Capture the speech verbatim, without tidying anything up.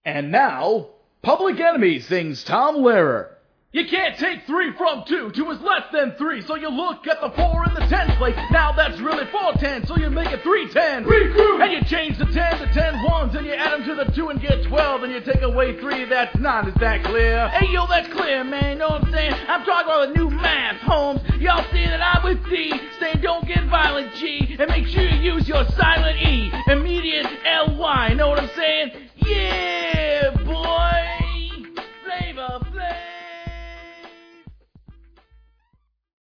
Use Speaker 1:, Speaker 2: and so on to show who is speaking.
Speaker 1: And now, Public Enemy sings Tom Lehrer.
Speaker 2: You can't take three from two. Two is less than three, so you look at the four in the tens place. Now that's really four tens, so you make it three tens.
Speaker 1: Recruit!
Speaker 2: And you change the ten to ten ones, and you add them to the two and get twelve, and you take away three, that's nine. Is that clear? Hey, yo, that's clear, man. Know what I'm saying? I'm talking about the new math, Holmes. Y'all see that I'm with D, saying don't get violent, G, and make sure you use your silent E. Immediate L Y. Know what I'm saying? Yeah!